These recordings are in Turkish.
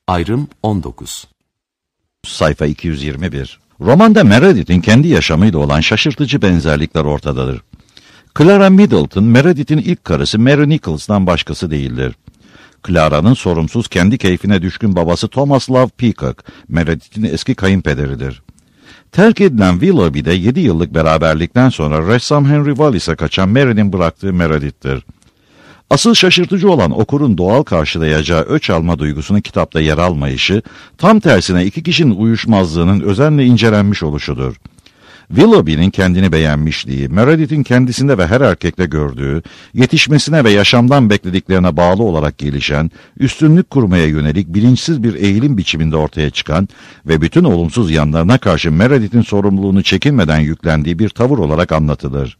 Ayrım 19. Sayfa 221. Romanda Meredith'in kendi yaşamıyla olan şaşırtıcı benzerlikler ortadadır. Clara Middleton, Meredith'in ilk karısı Mary Nichols'tan başkası değildir. Clara'nın sorumsuz, kendi keyfine düşkün babası Thomas Love Peacock, Meredith'in eski kayınpederidir. Terk edilen Willoughby'de 7 yıllık beraberlikten sonra ressam Henry Wallis'e kaçan Mary'nin bıraktığı Meredith'tir. Asıl şaşırtıcı olan okurun doğal karşılayacağı öç alma duygusunun kitapta yer almayışı, tam tersine iki kişinin uyuşmazlığının özenle incelenmiş oluşudur. Willoughby'nin kendini beğenmişliği, Meredith'in kendisinde ve her erkekte gördüğü, yetişmesine ve yaşamdan beklediklerine bağlı olarak gelişen, üstünlük kurmaya yönelik bilinçsiz bir eğilim biçiminde ortaya çıkan ve bütün olumsuz yanlarına karşı Meredith'in sorumluluğunu çekinmeden yüklendiği bir tavır olarak anlatılır.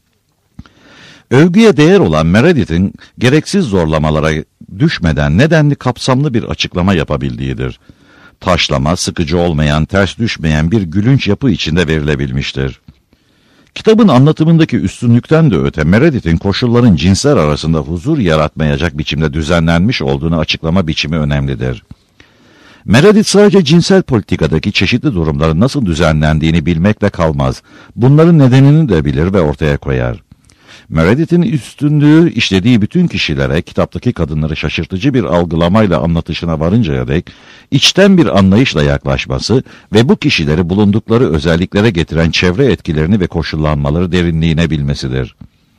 Övgüye değer olan Meredith'in gereksiz zorlamalara düşmeden nedenli kapsamlı bir açıklama yapabildiğidir. Taşlama, sıkıcı olmayan, ters düşmeyen bir gülünç yapı içinde verilebilmiştir. Kitabın anlatımındaki üstünlükten de öte Meredith'in koşulların cinsler arasında huzur yaratmayacak biçimde düzenlenmiş olduğunu açıklama biçimi önemlidir. Meredith sadece cinsel politikadaki çeşitli durumların nasıl düzenlendiğini bilmekle kalmaz. Bunların nedenini de bilir ve ortaya koyar. Meredith'in üstünlüğü işlediği bütün kişilere kitaptaki kadınları şaşırtıcı bir algılamayla anlatışına varıncaya dek içten bir anlayışla yaklaşması ve bu kişileri bulundukları özelliklere getiren çevre etkilerini ve koşullanmaları derinliğine bilmesidir.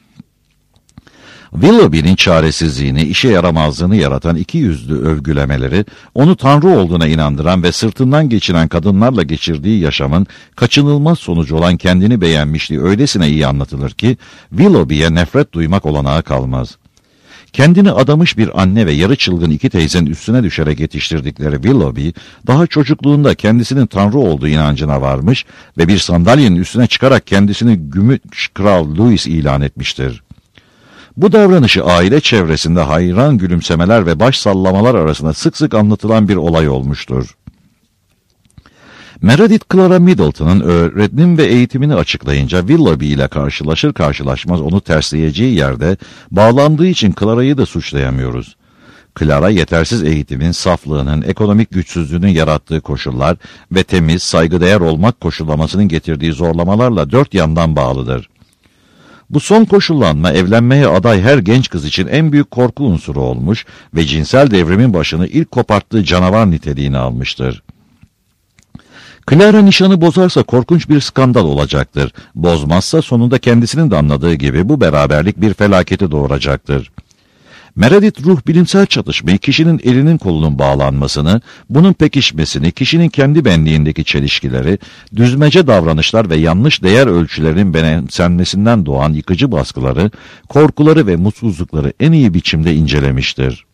Willoughby'nin çaresizliğini, işe yaramazlığını yaratan ikiyüzlü övgülemeleri, onu tanrı olduğuna inandıran ve sırtından geçiren kadınlarla geçirdiği yaşamın kaçınılmaz sonucu olan kendini beğenmişliği öylesine iyi anlatılır ki, Willoughby'ye nefret duymak olanağı kalmaz. Kendini adamış bir anne ve yarı çılgın iki teyzenin üstüne düşerek yetiştirdikleri Willoughby, daha çocukluğunda kendisinin tanrı olduğu inancına varmış ve bir sandalyenin üstüne çıkarak kendisini Gümüş Kral Louis ilan etmiştir. Bu davranışı aile çevresinde hayran gülümsemeler ve baş sallamalar arasında sık sık anlatılan bir olay olmuştur. Meredith, Clara Middleton'ın öğretim ve eğitimini açıklayınca Willoughby ile karşılaşır karşılaşmaz onu tersleyeceği yerde bağlandığı için Clara'yı da suçlayamıyoruz. Clara, yetersiz eğitimin, saflığının, ekonomik güçsüzlüğünün yarattığı koşullar ve temiz, saygıdeğer olmak koşullamasının getirdiği zorlamalarla dört yandan bağlıdır. Bu son koşullanma evlenmeye aday her genç kız için en büyük korku unsuru olmuş ve cinsel devrimin başını ilk koparttığı canavar niteliğini almıştır. Clara nişanı bozarsa korkunç bir skandal olacaktır. Bozmazsa sonunda kendisinin de anladığı gibi bu beraberlik bir felaketi doğuracaktır. Meredith ruh bilimsel çatışmayı, kişinin elinin kolunun bağlanmasını, bunun pekişmesini, kişinin kendi benliğindeki çelişkileri, düzmece davranışlar ve yanlış değer ölçülerinin benimsenmesinden doğan yıkıcı baskıları, korkuları ve mutsuzlukları en iyi biçimde incelemiştir.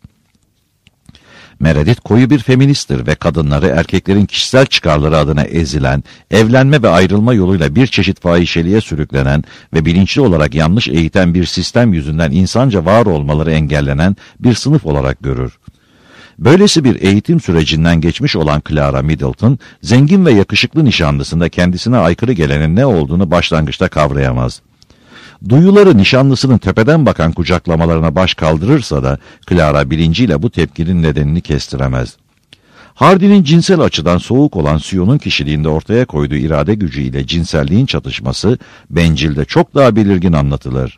Meredith koyu bir feministtir ve kadınları erkeklerin kişisel çıkarları adına ezilen, evlenme ve ayrılma yoluyla bir çeşit fahişeliğe sürüklenen ve bilinçli olarak yanlış eğiten bir sistem yüzünden insanca var olmaları engellenen bir sınıf olarak görür. Böylesi bir eğitim sürecinden geçmiş olan Clara Middleton, zengin ve yakışıklı nişanlısında kendisine aykırı gelenin ne olduğunu başlangıçta kavrayamaz. Duyuları nişanlısının tepeden bakan kucaklamalarına baş kaldırırsa da Clara bilinciyle bu tepkinin nedenini kestiremez. Hardy'nin cinsel açıdan soğuk olan Sion'un kişiliğinde ortaya koyduğu irade gücüyle cinselliğin çatışması bencilde çok daha belirgin anlatılır.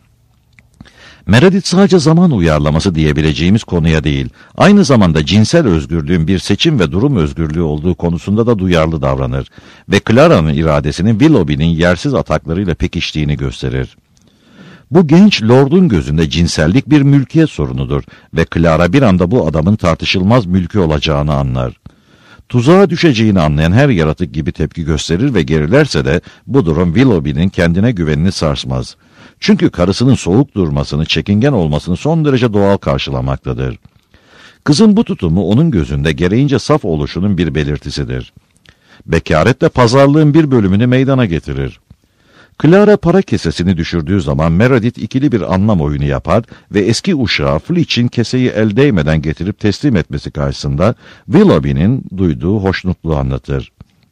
Meredith sadece zaman uyarlaması diyebileceğimiz konuya değil, aynı zamanda cinsel özgürlüğün bir seçim ve durum özgürlüğü olduğu konusunda da duyarlı davranır ve Clara'nın iradesinin Willoughby'nin yersiz ataklarıyla pekiştiğini gösterir. Bu genç lordun gözünde cinsellik bir mülkiyet sorunudur ve Clara bir anda bu adamın tartışılmaz mülkü olacağını anlar. Tuzağa düşeceğini anlayan her yaratık gibi tepki gösterir ve gerilerse de bu durum Willoughby'nin kendine güvenini sarsmaz. Çünkü karısının soğuk durmasını, çekingen olmasını son derece doğal karşılamaktadır. Kızın bu tutumu onun gözünde gereğince saf oluşunun bir belirtisidir. Bekaret de pazarlığın bir bölümünü meydana getirir. Clara para kesesini düşürdüğü zaman Meredith ikili bir anlam oyunu yapar ve eski uşağı Fleetch'in keseyi el değmeden getirip teslim etmesi karşısında Willoughby'nin duyduğu hoşnutluğu anlatır.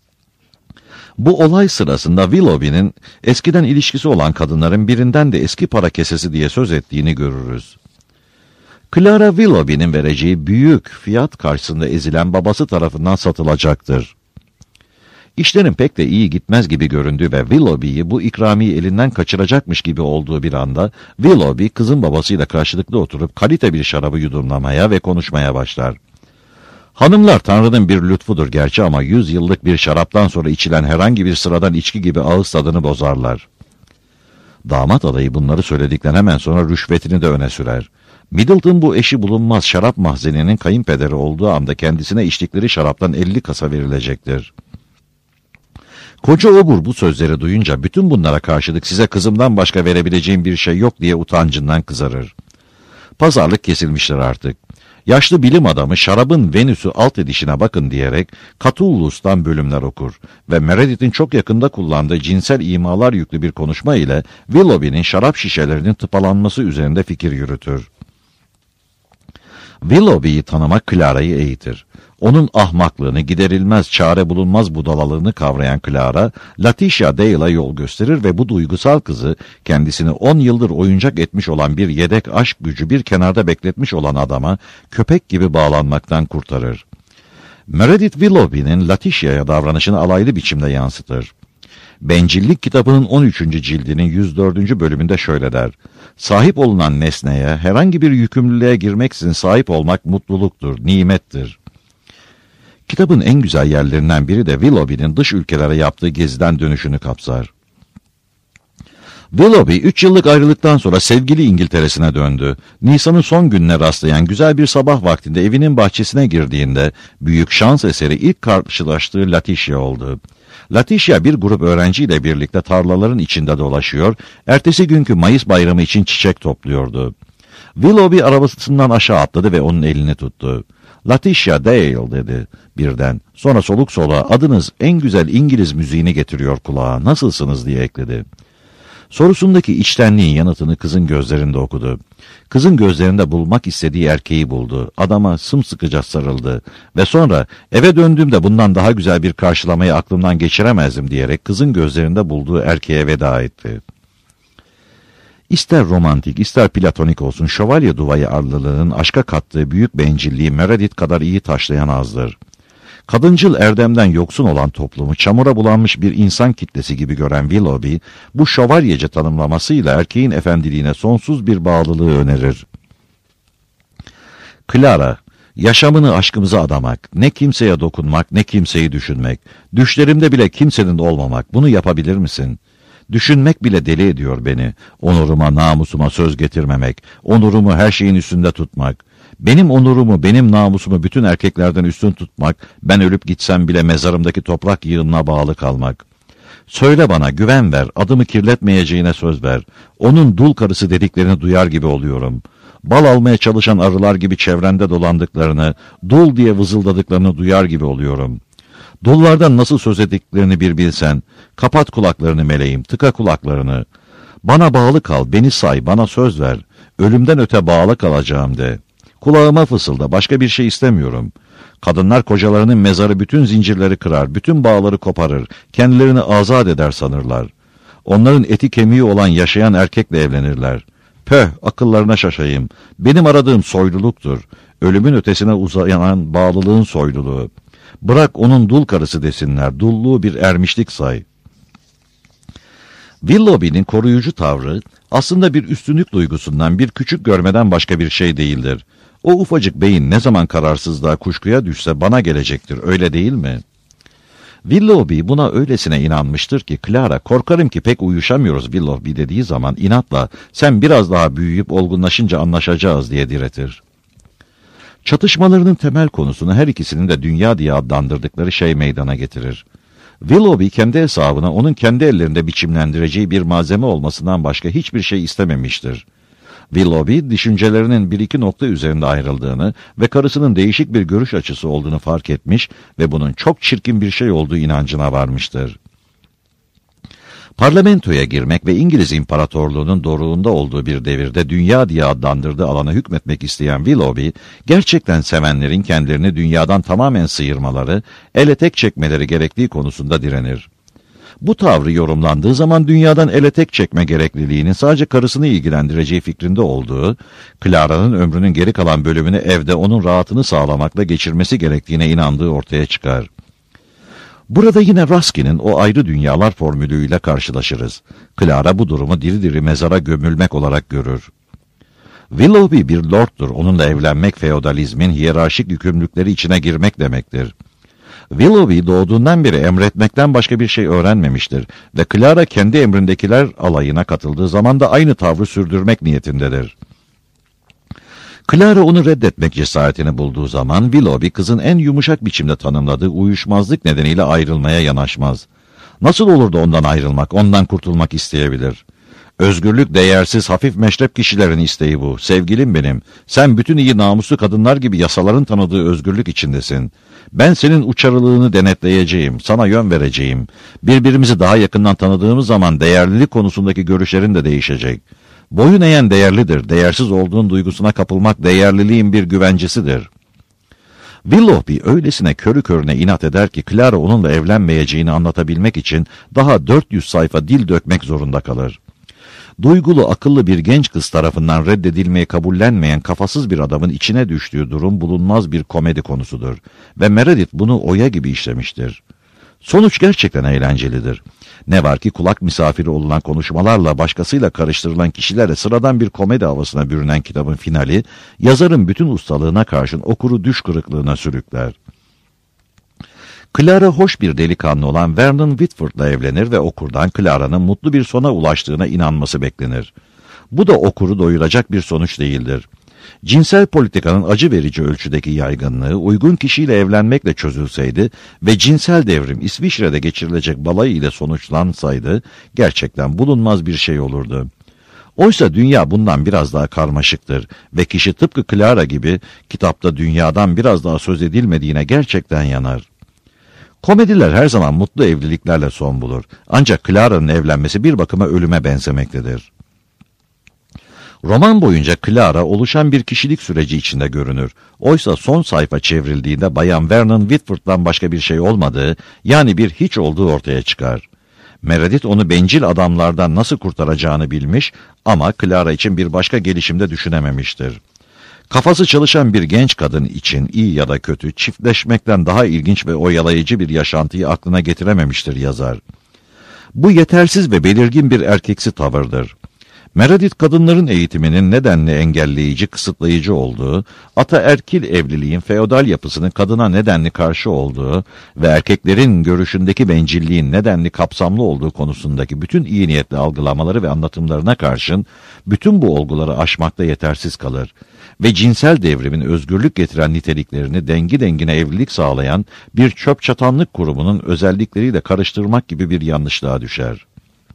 Bu olay sırasında Willoughby'nin eskiden ilişkisi olan kadınların birinden de eski para kesesi diye söz ettiğini görürüz. Clara Willoughby'nin vereceği büyük fiyat karşısında ezilen babası tarafından satılacaktır. İşlerin pek de iyi gitmez gibi göründüğü ve Willoughby'yi bu ikramiyi elinden kaçıracakmış gibi olduğu bir anda, Willoughby kızın babasıyla karşılıklı oturup kalite bir şarabı yudumlamaya ve konuşmaya başlar. Hanımlar Tanrı'nın bir lütfudur gerçi ama 100 yıllık bir şaraptan sonra içilen herhangi bir sıradan içki gibi ağız tadını bozarlar. Damat adayı bunları söyledikten hemen sonra rüşvetini de öne sürer. Middleton bu eşi bulunmaz şarap mahzeninin kayınpederi olduğu anda kendisine içtikleri şaraptan 50 kasa verilecektir. Koca obur bu sözleri duyunca bütün bunlara karşılık size kızımdan başka verebileceğim bir şey yok diye utancından kızarır. Pazarlık kesilmiştir artık. Yaşlı bilim adamı şarabın Venüs'ü alt edişine bakın diyerek Catullus'tan bölümler okur ve Meredith'in çok yakında kullandığı cinsel imalar yüklü bir konuşma ile Willoughby'nin şarap şişelerinin tıpalanması üzerinde fikir yürütür. Willoughby'yi tanımak Clara'yı eğitir. Onun ahmaklığını, giderilmez, çare bulunmaz budalalığını kavrayan Clara, Letitia Dale'a yol gösterir ve bu duygusal kızı kendisini 10 yıldır oyuncak etmiş olan bir yedek aşk gücü bir kenarda bekletmiş olan adama köpek gibi bağlanmaktan kurtarır. Meredith Willoughby'nin Letitia'ya davranışını alaylı biçimde yansıtır. Bencillik kitabının 13. cildinin 104. bölümünde şöyle der: Sahip olunan nesneye herhangi bir yükümlülüğe girmeksizin sahip olmak mutluluktur, nimettir. Kitabın en güzel yerlerinden biri de Willoughby'nin dış ülkelere yaptığı geziden dönüşünü kapsar. Willoughby 3 yıllık ayrılıktan sonra sevgili İngiltere'sine döndü. Nisan'ın son gününe rastlayan güzel bir sabah vaktinde evinin bahçesine girdiğinde büyük şans eseri ilk karşılaştığı Letitia oldu. Letitia bir grup öğrenciyle birlikte tarlaların içinde dolaşıyor, ertesi günkü Mayıs bayramı için çiçek topluyordu. Willoughby arabasından aşağı atladı ve onun elini tuttu. Letitia Dale dedi birden. Sonra soluk soluğa adınız en güzel İngiliz müziğini getiriyor kulağa. Nasılsınız diye ekledi. Sorusundaki içtenliğin yanıtını kızın gözlerinde okudu. Kızın gözlerinde bulmak istediği erkeği buldu. Adama sımsıkıca sarıldı. Ve sonra eve döndüğümde bundan daha güzel bir karşılamayı aklımdan geçiremezdim diyerek kızın gözlerinde bulduğu erkeğe veda etti. İster romantik, ister platonik olsun, şövalye duvayarlılığının aşka kattığı büyük bencilliği Meredith kadar iyi taşlayan azdır. Kadıncıl erdemden yoksun olan toplumu çamura bulanmış bir insan kitlesi gibi gören Willoughby, bu şövalyece tanımlamasıyla erkeğin efendiliğine sonsuz bir bağlılığı önerir. Clara, yaşamını aşkımıza adamak, ne kimseye dokunmak, ne kimseyi düşünmek, düşlerimde bile kimsenin olmamak, bunu yapabilir misin? Düşünmek bile deli ediyor beni. Onuruma, namusuma söz getirmemek, onurumu her şeyin üstünde tutmak. Benim onurumu, benim namusumu bütün erkeklerden üstün tutmak, ben ölüp gitsem bile mezarımdaki toprak yığınına bağlı kalmak. Söyle bana, güven ver, adımı kirletmeyeceğine söz ver. Onun dul karısı dediklerini duyar gibi oluyorum. Bal almaya çalışan arılar gibi çevrende dolandıklarını, dul diye vızıldadıklarını duyar gibi oluyorum. Dullardan nasıl söz ettiklerini bir bilsen, kapat kulaklarını meleğim, tıka kulaklarını. Bana bağlı kal, beni say, bana söz ver. Ölümden öte bağlı kalacağım de. Kulağıma fısılda, başka bir şey istemiyorum. Kadınlar kocalarının mezarı bütün zincirleri kırar, bütün bağları koparır, kendilerini azat eder sanırlar. Onların eti kemiği olan yaşayan erkekle evlenirler. Pöh, akıllarına şaşayım. Benim aradığım soyluluktur. Ölümün ötesine uzayan bağlılığın soyluluğu. Bırak onun dul karısı desinler, dulluğu bir ermişlik say. Willoughby'nin koruyucu tavrı aslında bir üstünlük duygusundan, bir küçük görmeden başka bir şey değildir. O ufacık beyin ne zaman kararsızlığa, kuşkuya düşse bana gelecektir, öyle değil mi? Willoughby buna öylesine inanmıştır ki Clara, korkarım ki pek uyuşamıyoruz Willoughby dediği zaman inatla sen biraz daha büyüyüp olgunlaşınca anlaşacağız diye diretir. Çatışmalarının temel konusunu her ikisinin de dünya diye adlandırdıkları şey meydana getirir. Willoughby kendi hesabına onun kendi ellerinde biçimlendireceği bir malzeme olmasından başka hiçbir şey istememiştir. Willoughby, düşüncelerinin bir iki nokta üzerinde ayrıldığını ve karısının değişik bir görüş açısı olduğunu fark etmiş ve bunun çok çirkin bir şey olduğu inancına varmıştır. Parlamentoya girmek ve İngiliz İmparatorluğu'nun doruğunda olduğu bir devirde dünya diye adlandırdığı alana hükmetmek isteyen Willoughby, gerçekten sevenlerin kendilerini dünyadan tamamen sıyırmaları, ele tek çekmeleri gerektiği konusunda direnir. Bu tavrı yorumlandığı zaman dünyadan ele tek çekme gerekliliğinin sadece karısını ilgilendireceği fikrinde olduğu, Clara'nın ömrünün geri kalan bölümünü evde onun rahatını sağlamakla geçirmesi gerektiğine inandığı ortaya çıkar. Burada yine Ruskin'in o ayrı dünyalar formülüyle karşılaşırız. Clara bu durumu diri diri mezara gömülmek olarak görür. Willoughby bir lorddur. Onunla evlenmek feodalizmin hiyerarşik yükümlülükleri içine girmek demektir. Willoughby doğduğundan beri emretmekten başka bir şey öğrenmemiştir ve Clara kendi emrindekiler alayına katıldığı zaman da aynı tavrı sürdürmek niyetindedir. Clara onu reddetmek cesaretini bulduğu zaman Willoughby kızın en yumuşak biçimde tanımladığı uyuşmazlık nedeniyle ayrılmaya yanaşmaz. Nasıl olur da ondan ayrılmak, ondan kurtulmak isteyebilir? Özgürlük değersiz, hafif meşrep kişilerin isteği bu. Sevgilim benim, sen bütün iyi namuslu kadınlar gibi yasaların tanıdığı özgürlük içindesin. Ben senin uçarılığını denetleyeceğim, sana yön vereceğim. Birbirimizi daha yakından tanıdığımız zaman değerlilik konusundaki görüşlerin de değişecek. Boyun eğen değerlidir, değersiz olduğun duygusuna kapılmak değerliliğin bir güvencesidir. Willoughby öylesine körü körüne inat eder ki Clara onunla evlenmeyeceğini anlatabilmek için daha 400 sayfa dil dökmek zorunda kalır. Duygulu, akıllı bir genç kız tarafından reddedilmeye kabullenmeyen kafasız bir adamın içine düştüğü durum bulunmaz bir komedi konusudur ve Meredith bunu oya gibi işlemiştir. Sonuç gerçekten eğlencelidir. Ne var ki kulak misafiri olunan konuşmalarla başkasıyla karıştırılan kişilerle sıradan bir komedi havasına bürünen kitabın finali, yazarın bütün ustalığına karşın okuru düş kırıklığına sürükler. Clara hoş bir delikanlı olan Vernon Whitford'la evlenir ve okurdan Clara'nın mutlu bir sona ulaştığına inanması beklenir. Bu da okuru doyuracak bir sonuç değildir. Cinsel politikanın acı verici ölçüdeki yaygınlığı uygun kişiyle evlenmekle çözülseydi ve cinsel devrim İsviçre'de geçirilecek balayı ile sonuçlansaydı gerçekten bulunmaz bir şey olurdu. Oysa dünya bundan biraz daha karmaşıktır ve kişi tıpkı Clara gibi kitapta dünyadan biraz daha söz edilmediğine gerçekten yanar. Komediler her zaman mutlu evliliklerle son bulur. Ancak Clara'nın evlenmesi bir bakıma ölüme benzemektedir. Roman boyunca Clara oluşan bir kişilik süreci içinde görünür. Oysa son sayfa çevrildiğinde Bayan Vernon Whitford'dan başka bir şey olmadığı, yani bir hiç olduğu ortaya çıkar. Meredith onu bencil adamlardan nasıl kurtaracağını bilmiş ama Clara için bir başka gelişimde düşünememiştir. Kafası çalışan bir genç kadın için iyi ya da kötü, çiftleşmekten daha ilginç ve oyalayıcı bir yaşantıyı aklına getirememiştir yazar. Bu yetersiz ve belirgin bir erkeksi tavırdır. Meredith kadınların eğitiminin nedenle engelleyici, kısıtlayıcı olduğu, ataerkil evliliğin feodal yapısının kadına nedenli karşı olduğu ve erkeklerin görüşündeki bencilliğin nedenli kapsamlı olduğu konusundaki bütün iyi niyetli algılamaları ve anlatımlarına karşın bütün bu olguları aşmakta yetersiz kalır ve cinsel devrimin özgürlük getiren niteliklerini dengi dengine evlilik sağlayan bir çöp çatanlık kurumunun özellikleriyle karıştırmak gibi bir yanlışlığa düşer.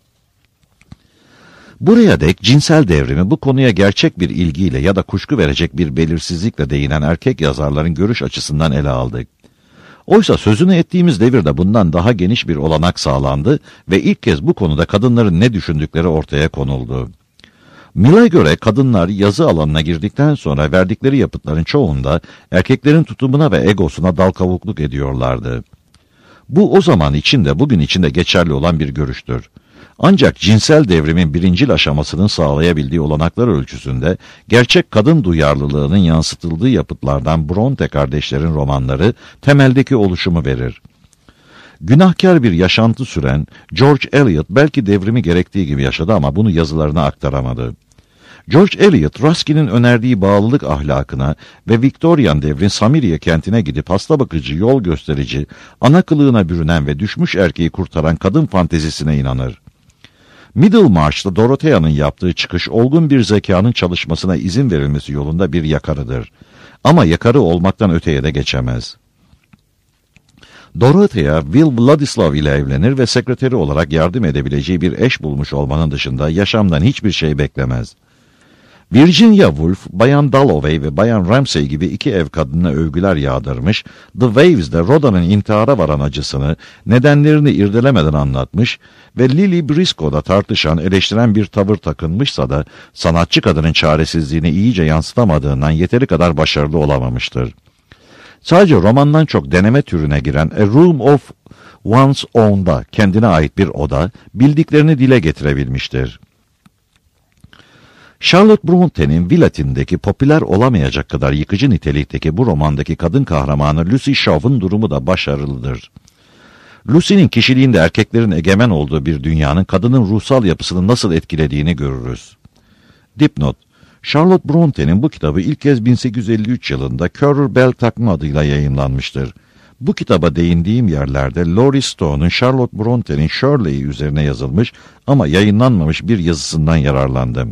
Buraya dek cinsel devrimi bu konuya gerçek bir ilgiyle ya da kuşku verecek bir belirsizlikle değinen erkek yazarların görüş açısından ele aldık. Oysa sözünü ettiğimiz devirde bundan daha geniş bir olanak sağlandı ve ilk kez bu konuda kadınların ne düşündükleri ortaya konuldu. Mill'a göre kadınlar yazı alanına girdikten sonra verdikleri yapıtların çoğunda erkeklerin tutumuna ve egosuna dal kavukluk ediyorlardı. Bu o zaman için de bugün için de geçerli olan bir görüştür. Ancak cinsel devrimin birincil aşamasının sağlayabildiği olanaklar ölçüsünde gerçek kadın duyarlılığının yansıtıldığı yapıtlardan Bronte kardeşlerin romanları temeldeki oluşumu verir. Günahkar bir yaşantı süren George Eliot belki devrimi gerektiği gibi yaşadı ama bunu yazılarına aktaramadı. George Eliot, Ruskin'in önerdiği bağlılık ahlakına ve Victorian devrin Samiriye kentine gidip hasta bakıcı, yol gösterici, ana kılığına bürünen ve düşmüş erkeği kurtaran kadın fantezisine inanır. Middlemarch'ta Dorothea'nın yaptığı çıkış olgun bir zekanın çalışmasına izin verilmesi yolunda bir yakarıdır. Ama yakarı olmaktan öteye de geçemez. Dorothea, Will Vladislav ile evlenir ve sekreteri olarak yardım edebileceği bir eş bulmuş olmanın dışında yaşamdan hiçbir şey beklemez. Virginia Woolf, Bayan Dalloway ve Bayan Ramsay gibi iki ev kadınına övgüler yağdırmış, The Waves'de Rhoda'nın intihara varan acısını nedenlerini irdelemeden anlatmış ve Lily Briscoe'da tartışan, eleştiren bir tavır takınmışsa da sanatçı kadının çaresizliğini iyice yansıtamadığından yeteri kadar başarılı olamamıştır. Sadece romandan çok deneme türüne giren A Room of One's Own'da kendine ait bir oda, bildiklerini dile getirebilmiştir. Charlotte Bronte'nin Villatine'deki popüler olamayacak kadar yıkıcı nitelikteki bu romandaki kadın kahramanı Lucy Shaw'un durumu da başarılıdır. Lucy'nin kişiliğinde erkeklerin egemen olduğu bir dünyanın kadının ruhsal yapısını nasıl etkilediğini görürüz. Dipnot: Charlotte Bronte'nin bu kitabı ilk kez 1853 yılında Currer Bell takma adıyla yayınlanmıştır. Bu kitaba değindiğim yerlerde Laurie Stone'un Charlotte Bronte'nin Shirley'i üzerine yazılmış ama yayınlanmamış bir yazısından yararlandım.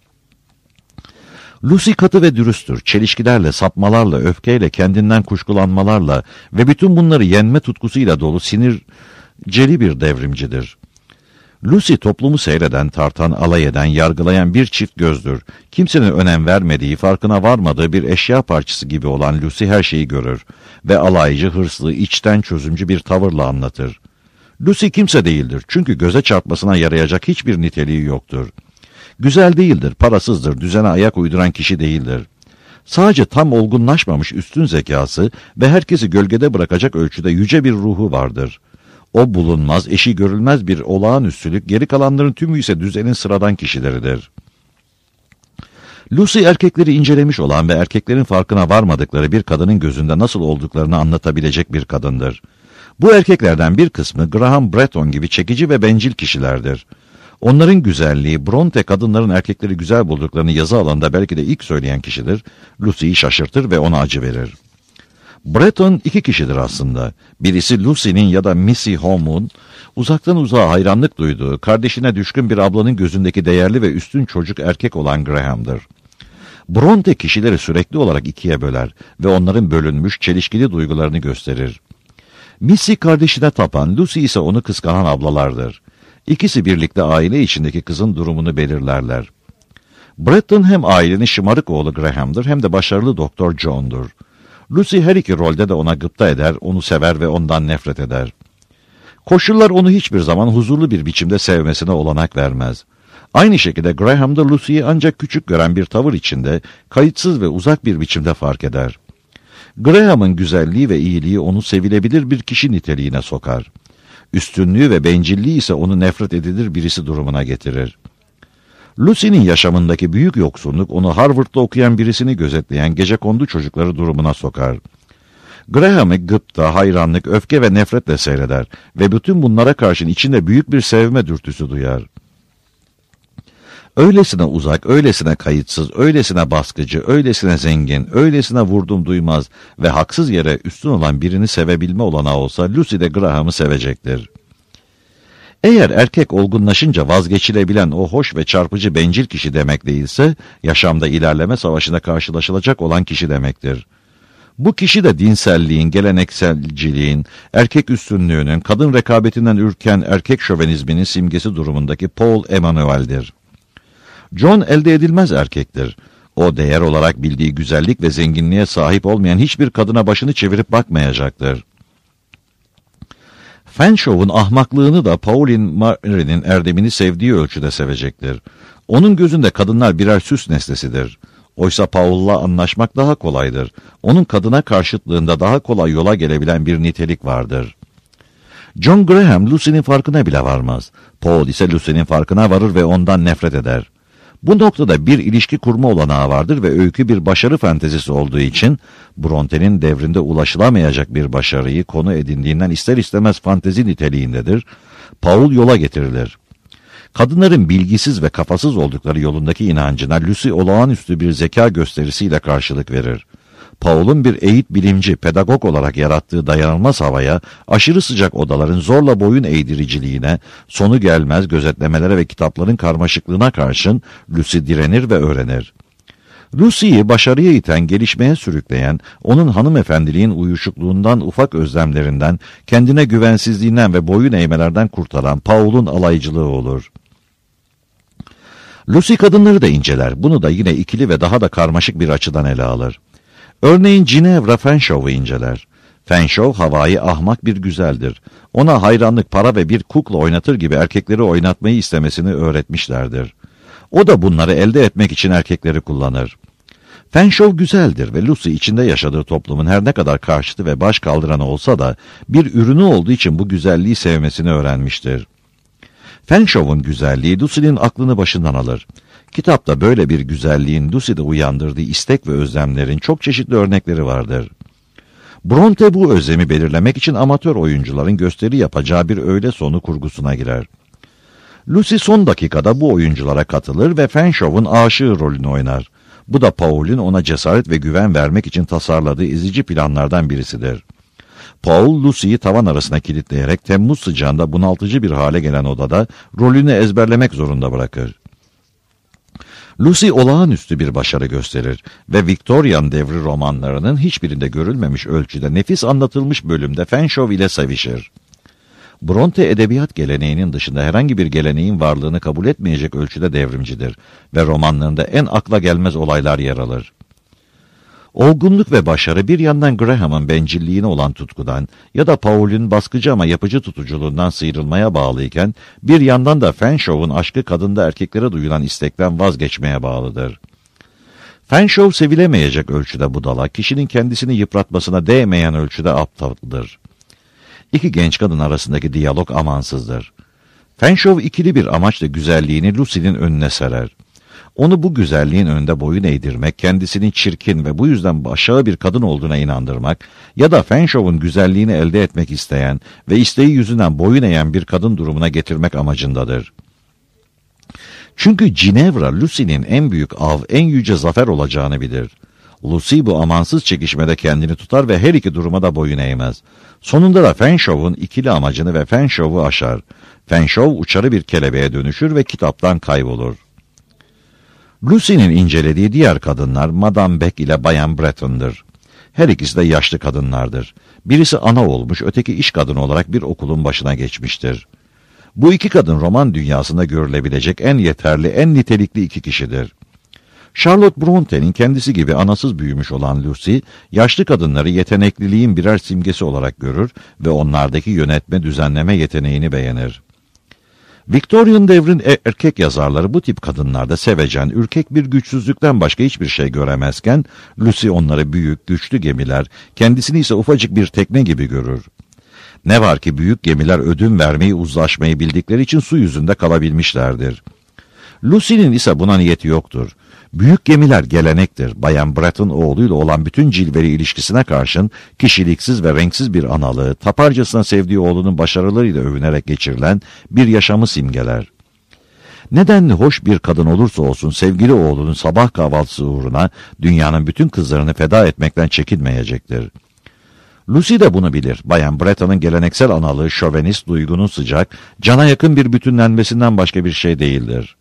Lucy katı ve dürüsttür. Çelişkilerle, sapmalarla, öfkeyle, kendinden kuşkulanmalarla ve bütün bunları yenme tutkusuyla dolu sinirceli bir devrimcidir. Lucy toplumu seyreden, tartan, alay eden, yargılayan bir çift gözdür. Kimsenin önem vermediği, farkına varmadığı bir eşya parçası gibi olan Lucy her şeyi görür ve alaycı, hırslı, içten çözümcü bir tavırla anlatır. Lucy kimse değildir çünkü göze çarpmasına yarayacak hiçbir niteliği yoktur. Güzel değildir, parasızdır, düzene ayak uyduran kişi değildir. Sadece tam olgunlaşmamış üstün zekası ve herkesi gölgede bırakacak ölçüde yüce bir ruhu vardır. O bulunmaz, eşi görülmez bir olağanüstülük, geri kalanların tümü ise düzenin sıradan kişileridir. Lucy erkekleri incelemiş olan ve erkeklerin farkına varmadıkları bir kadının gözünde nasıl olduklarını anlatabilecek bir kadındır. Bu erkeklerden bir kısmı Graham Bretton gibi çekici ve bencil kişilerdir. Onların güzelliği, Bronte kadınların erkekleri güzel bulduklarını yazı alanında belki de ilk söyleyen kişidir, Lucy'yi şaşırtır ve ona acı verir. Bretton iki kişidir aslında. Birisi Lucy'nin ya da Missy Home'un uzaktan uzağa hayranlık duyduğu, kardeşine düşkün bir ablanın gözündeki değerli ve üstün çocuk erkek olan Graham'dır. Bronte kişileri sürekli olarak ikiye böler ve onların bölünmüş, çelişkili duygularını gösterir. Missy kardeşine tapan, Lucy ise onu kıskanan ablalardır. İkisi birlikte aile içindeki kızın durumunu belirlerler. Bretton hem ailenin şımarık oğlu Graham'dır hem de başarılı Doktor John'dur. Lucy her iki rolde de ona gıpta eder, onu sever ve ondan nefret eder. Koşullar onu hiçbir zaman huzurlu bir biçimde sevmesine olanak vermez. Aynı şekilde Graham da Lucy'yi ancak küçük gören bir tavır içinde, kayıtsız ve uzak bir biçimde fark eder. Graham'ın güzelliği ve iyiliği onu sevilebilir bir kişi niteliğine sokar. Üstünlüğü ve bencilliği ise onu nefret edilir birisi durumuna getirir. Lucy'nin yaşamındaki büyük yoksunluk onu Harvard'da okuyan birisini gözetleyen gecekondu çocukları durumuna sokar. Graham'ı gıpta, hayranlık, öfke ve nefretle seyreder ve bütün bunlara karşın içinde büyük bir sevme dürtüsü duyar. Öylesine uzak, öylesine kayıtsız, öylesine baskıcı, öylesine zengin, öylesine vurdum duymaz ve haksız yere üstün olan birini sevebilme olanağı olsa Lucy de Graham'ı sevecektir. Eğer erkek olgunlaşınca vazgeçilebilen o hoş ve çarpıcı bencil kişi demek değilse, yaşamda ilerleme savaşına karşılaşılacak olan kişi demektir. Bu kişi de dinselliğin, gelenekselciliğin, erkek üstünlüğünün, kadın rekabetinden ürken erkek şövenizminin simgesi durumundaki Paul Emanuel'dir. John elde edilmez erkektir. O değer olarak bildiği güzellik ve zenginliğe sahip olmayan hiçbir kadına başını çevirip bakmayacaktır. Fanshaw'un ahmaklığını da Pauline Mary'nin erdemini sevdiği ölçüde sevecektir. Onun gözünde kadınlar birer süs nesnesidir. Oysa Paul'la anlaşmak daha kolaydır. Onun kadına karşıtlığında daha kolay yola gelebilen bir nitelik vardır. John Graham Lucy'nin farkına bile varmaz. Paul ise Lucy'nin farkına varır ve ondan nefret eder. Bu noktada bir ilişki kurma olanağı vardır ve öykü bir başarı fantezisi olduğu için Bronte'nin devrinde ulaşılamayacak bir başarıyı konu edindiğinden ister istemez fantezi niteliğindedir. Paul yola getirilir. Kadınların bilgisiz ve kafasız oldukları yolundaki inancına Lucy olağanüstü bir zeka gösterisiyle karşılık verir. Paul'un bir eğit bilimci, pedagog olarak yarattığı dayanılmaz havaya, aşırı sıcak odaların zorla boyun eğdiriciliğine, sonu gelmez gözetlemelere ve kitapların karmaşıklığına karşın Lucy direnir ve öğrenir. Lucy'yi başarıya iten, gelişmeye sürükleyen, onun hanımefendiliğin uyuşukluğundan, ufak özlemlerinden, kendine güvensizliğinden ve boyun eğmelerden kurtaran Paul'un alaycılığı olur. Lucy kadınları da inceler, bunu da yine ikili ve daha da karmaşık bir açıdan ele alır. Örneğin Ginevra Fanshaw'u inceler. Fanshaw, havai ahmak bir güzeldir. Ona hayranlık, para ve bir kukla oynatır gibi erkekleri oynatmayı istemesini öğretmişlerdir. O da bunları elde etmek için erkekleri kullanır. Fanshawe güzeldir ve Lucy içinde yaşadığı toplumun her ne kadar karşıtı ve baş kaldıranı olsa da bir ürünü olduğu için bu güzelliği sevmesini öğrenmiştir. Fanshawe'un güzelliği Lucy'nin aklını başından alır. Kitapta böyle bir güzelliğin Lucy'de uyandırdığı istek ve özlemlerin çok çeşitli örnekleri vardır. Bronte bu özlemi belirlemek için amatör oyuncuların gösteri yapacağı bir öğle sonu kurgusuna girer. Lucy son dakikada bu oyunculara katılır ve Fanshawe'un aşığı rolünü oynar. Bu da Paul'ün ona cesaret ve güven vermek için tasarladığı ezici planlardan birisidir. Paul, Lucy'yi tavan arasına kilitleyerek Temmuz sıcağında bunaltıcı bir hale gelen odada rolünü ezberlemek zorunda bırakır. Lucy olağanüstü bir başarı gösterir ve Victorian devri romanlarının hiçbirinde görülmemiş ölçüde nefis anlatılmış bölümde Fanshawe ile sevişir. Bronte edebiyat geleneğinin dışında herhangi bir geleneğin varlığını kabul etmeyecek ölçüde devrimcidir ve romanlarında en akla gelmez olaylar yer alır. Olgunluk ve başarı bir yandan Graham'ın bencilliğine olan tutkudan ya da Paul'ün baskıcı ama yapıcı tutuculuğundan sıyrılmaya bağlıyken bir yandan da Fanshawe'un aşkı kadında erkeklere duyulan istekten vazgeçmeye bağlıdır. Fanshawe sevilemeyecek ölçüde budala, kişinin kendisini yıpratmasına değmeyen ölçüde aptaldır. İki genç kadın arasındaki diyalog amansızdır. Fanshawe ikili bir amaçla güzelliğini Lucy'nin önüne serer. Onu bu güzelliğin önünde boyun eğdirmek, kendisinin çirkin ve bu yüzden aşağı bir kadın olduğuna inandırmak ya da Fanshawe'un güzelliğini elde etmek isteyen ve isteği yüzünden boyun eğen bir kadın durumuna getirmek amacındadır. Çünkü Ginevra, Lucy'nin en büyük av, en yüce zafer olacağını bilir. Lucy bu amansız çekişmede kendini tutar ve her iki duruma da boyun eğmez. Sonunda da Fanshawe'un ikili amacını ve Fanshawe'u aşar. Fanshawe uçarı bir kelebeğe dönüşür ve kitaptan kaybolur. Lucy'nin incelediği diğer kadınlar Madame Beck ile Bayan Breton'dur. Her ikisi de yaşlı kadınlardır. Birisi ana olmuş, öteki iş kadını olarak bir okulun başına geçmiştir. Bu iki kadın roman dünyasında görülebilecek en yeterli, en nitelikli iki kişidir. Charlotte Bronte'nin kendisi gibi anasız büyümüş olan Lucy, yaşlı kadınları yetenekliliğin birer simgesi olarak görür ve onlardaki yönetme, düzenleme yeteneğini beğenir. Victorian devrin erkek yazarları bu tip kadınlarda sevecen, ürkek bir güçsüzlükten başka hiçbir şey göremezken, Lucy onları büyük, güçlü gemiler, kendisini ise ufacık bir tekne gibi görür. Ne var ki büyük gemiler ödün vermeyi, uzlaşmayı bildikleri için su yüzünde kalabilmişlerdir. Lucy'nin ise buna niyeti yoktur. Büyük gemiler gelenektir. Bayan Breton oğluyla olan bütün cilveli ilişkisine karşın kişiliksiz ve renksiz bir analığı, taparcasına sevdiği oğlunun başarılarıyla övünerek geçirilen bir yaşamı simgeler. Nedenli hoş bir kadın olursa olsun sevgili oğlunun sabah kahvaltısı uğruna dünyanın bütün kızlarını feda etmekten çekinmeyecektir. Lucy de bunu bilir. Bayan Breton'un geleneksel analığı şövenist, duygunun sıcak, cana yakın bir bütünlenmesinden başka bir şey değildir.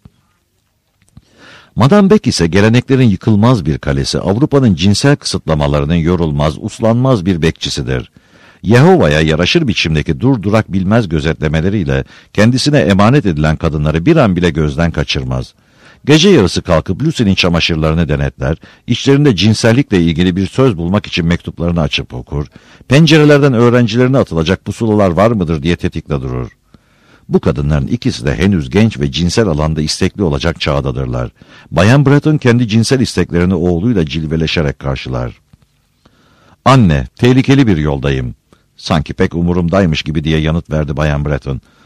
Madame Beck ise geleneklerin yıkılmaz bir kalesi, Avrupa'nın cinsel kısıtlamalarının yorulmaz, uslanmaz bir bekçisidir. Yehova'ya yaraşır biçimdeki durdurak bilmez gözetlemeleriyle kendisine emanet edilen kadınları bir an bile gözden kaçırmaz. Gece yarısı kalkıp Lucy'nin çamaşırlarını denetler, içlerinde cinsellikle ilgili bir söz bulmak için mektuplarını açıp okur, pencerelerden öğrencilerine atılacak pusulalar var mıdır diye tetikte durur. Bu kadınların ikisi de henüz genç ve cinsel alanda istekli olacak çağdadırlar. Bayan Breton kendi cinsel isteklerini oğluyla cilveleşerek karşılar. "Anne, tehlikeli bir yoldayım." "Sanki pek umurumdaymış gibi," diye yanıt verdi Bayan Breton.